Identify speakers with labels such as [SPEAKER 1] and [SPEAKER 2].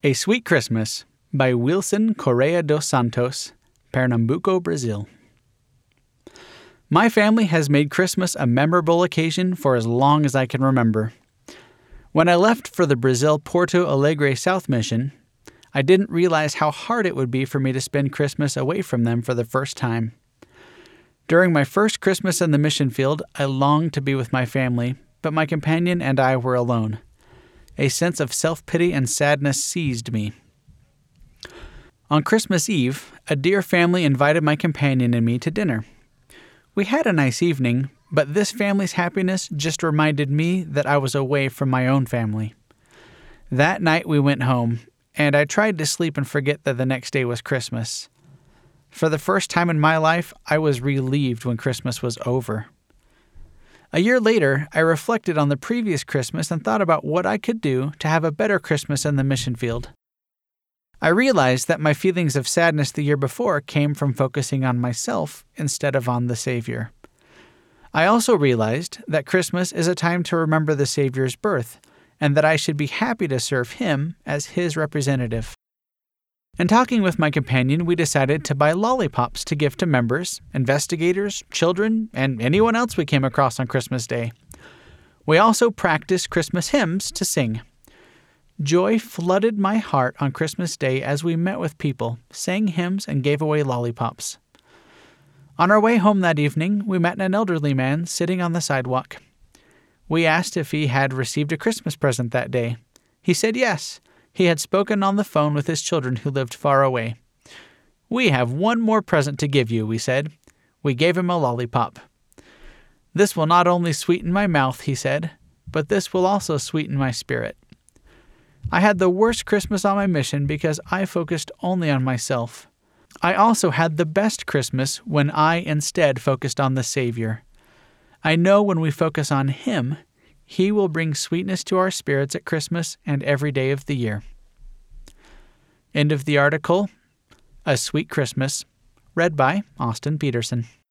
[SPEAKER 1] A Sweet Christmas by Wilson Correa dos Santos, Pernambuco, Brazil. My family has made Christmas a memorable occasion for as long as I can remember. When I left for the Brazil Porto Alegre South Mission, I didn't realize how hard it would be for me to spend Christmas away from them for the first time. During my first Christmas in the mission field, I longed to be with my family, but my companion and I were alone. A sense of self-pity and sadness seized me. On Christmas Eve, a dear family invited my companion and me to dinner. We had a nice evening, but this family's happiness just reminded me that I was away from my own family. That night we went home, and I tried to sleep and forget that the next day was Christmas. For the first time in my life, I was relieved when Christmas was over. A year later, I reflected on the previous Christmas and thought about what I could do to have a better Christmas in the mission field. I realized that my feelings of sadness the year before came from focusing on myself instead of on the Savior. I also realized that Christmas is a time to remember the Savior's birth, and that I should be happy to serve Him as His representative. In talking with my companion, we decided to buy lollipops to give to members, investigators, children, and anyone else we came across on Christmas Day. We also practiced Christmas hymns to sing. Joy flooded my heart on Christmas Day as we met with people, sang hymns, and gave away lollipops. On our way home that evening, we met an elderly man sitting on the sidewalk. We asked if he had received a Christmas present that day. He said yes. He had spoken on the phone with his children who lived far away. "We have one more present to give you," we said. We gave him a lollipop. "This will not only sweeten my mouth," he said, "but this will also sweeten my spirit." I had the worst Christmas on my mission because I focused only on myself. I also had the best Christmas when I instead focused on the Savior. I know when we focus on Him, He will bring sweetness to our spirits at Christmas and every day of the year. End of the article. A Sweet Christmas, read by Austin Peterson.